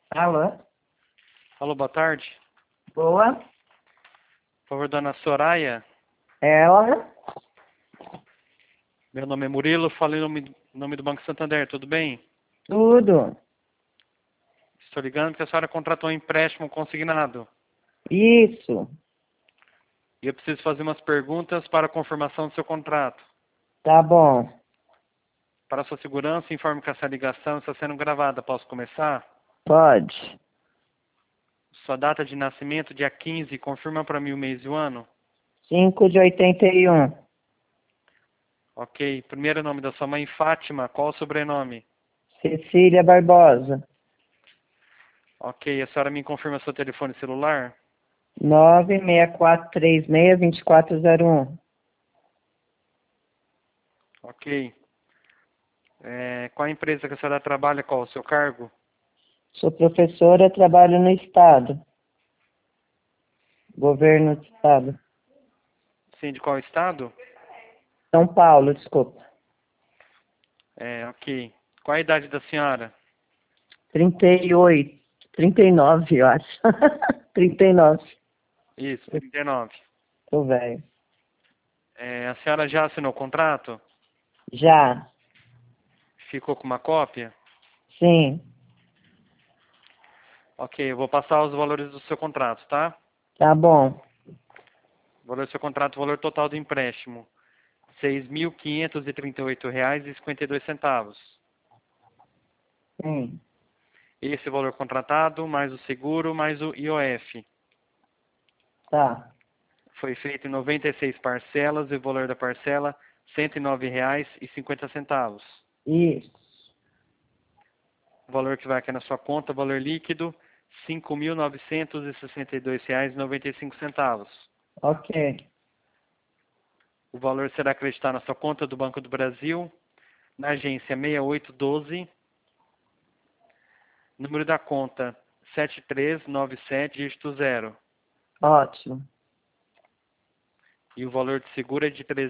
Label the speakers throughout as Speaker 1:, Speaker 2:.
Speaker 1: Alô?
Speaker 2: Alô, boa tarde.
Speaker 1: Boa?
Speaker 2: Por favor, dona Soraya.
Speaker 1: Ela?
Speaker 2: Meu nome é Murilo, falei em nome do Banco Santander, tudo bem?
Speaker 1: Tudo.
Speaker 2: Estou ligando porque a senhora contratou um empréstimo consignado.
Speaker 1: Isso.
Speaker 2: E eu preciso fazer umas perguntas para a confirmação do seu contrato.
Speaker 1: Tá bom.
Speaker 2: Para a sua segurança, informe que essa ligação está sendo gravada. Posso começar?
Speaker 1: Pode.
Speaker 2: Sua data de nascimento, dia 15, confirma para mim o mês e o ano?
Speaker 1: 5 de 81.
Speaker 2: Ok. Primeiro nome da sua mãe, Fátima. Qual o sobrenome?
Speaker 1: Cecília Barbosa.
Speaker 2: Ok. A senhora me confirma seu telefone celular?
Speaker 1: 96436-2401.
Speaker 2: Ok. Qual a empresa que a senhora trabalha? Qual o seu cargo?
Speaker 1: Sou professora, trabalho no Estado. Governo do Estado.
Speaker 2: Sim, de qual estado?
Speaker 1: São Paulo, desculpa.
Speaker 2: Ok. Qual a idade da senhora?
Speaker 1: 38. 39, eu acho. 39.
Speaker 2: Isso, 39.
Speaker 1: Tô velho.
Speaker 2: A senhora já assinou o contrato?
Speaker 1: Já.
Speaker 2: Ficou com uma cópia?
Speaker 1: Sim.
Speaker 2: Ok, eu vou passar os valores do seu contrato, tá?
Speaker 1: Tá bom.
Speaker 2: O valor do seu contrato, o valor total do empréstimo. R$ 6.538,52.
Speaker 1: Sim.
Speaker 2: Esse é o valor contratado, mais o seguro, mais o IOF.
Speaker 1: Tá.
Speaker 2: Foi feito em 96 parcelas e o valor da parcela, R$ 109,50.
Speaker 1: Isso.
Speaker 2: O valor que vai aqui na sua conta, o valor líquido, R$ 5.962,95.
Speaker 1: Ok.
Speaker 2: O valor será acreditado na sua conta do Banco do Brasil, na agência 6812, número da conta 7397, dígito 0.
Speaker 1: Ótimo.
Speaker 2: E o valor de seguro é de R$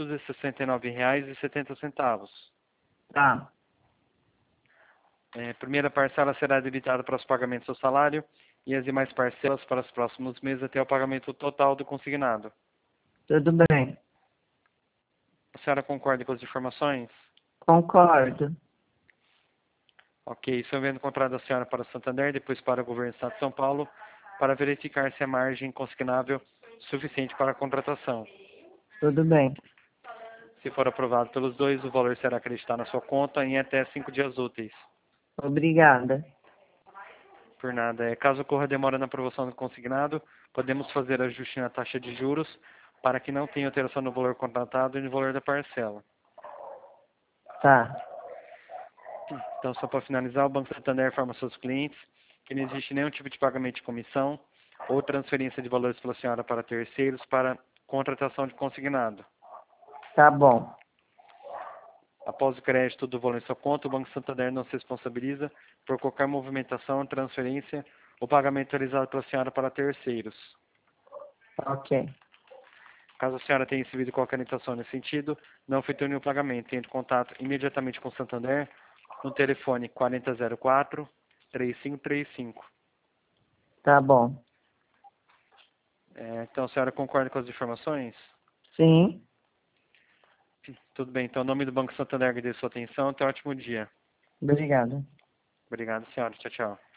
Speaker 2: 369,70.
Speaker 1: Tá.
Speaker 2: Primeira parcela será debitada para os pagamentos do salário e as demais parcelas para os próximos meses até o pagamento total do consignado.
Speaker 1: Tudo bem.
Speaker 2: A senhora concorda com as informações?
Speaker 1: Concordo.
Speaker 2: Ok, estou enviando o contrato da senhora para o Santander, depois para o governo do Estado de São Paulo, para verificar se a margem consignável suficiente para a contratação.
Speaker 1: Tudo bem.
Speaker 2: Se for aprovado pelos dois, o valor será acreditado na sua conta em até 5 dias úteis.
Speaker 1: Obrigada.
Speaker 2: Por nada. Caso ocorra demora na aprovação do consignado, podemos fazer ajuste na taxa de juros para que não tenha alteração no valor contratado e no valor da parcela.
Speaker 1: Tá.
Speaker 2: Então, só para finalizar, o Banco Santander informa aos seus clientes que não existe nenhum tipo de pagamento de comissão ou transferência de valores pela senhora para terceiros para contratação de consignado.
Speaker 1: Tá bom.
Speaker 2: Após o crédito do valor em sua conta, o Banco Santander não se responsabiliza por qualquer movimentação, transferência ou pagamento realizado pela senhora para terceiros.
Speaker 1: Ok.
Speaker 2: Caso a senhora tenha recebido qualquer orientação nesse sentido, não efetue nenhum pagamento. Entre em contato imediatamente com o Santander no telefone 4004-3535.
Speaker 1: Tá bom.
Speaker 2: Então, a senhora concorda com as informações?
Speaker 1: Sim.
Speaker 2: Tudo bem. Então, em nome do Banco Santander, agradeço a sua atenção. Tenha um ótimo dia.
Speaker 1: Obrigada.
Speaker 2: Obrigado, senhora. Tchau, tchau.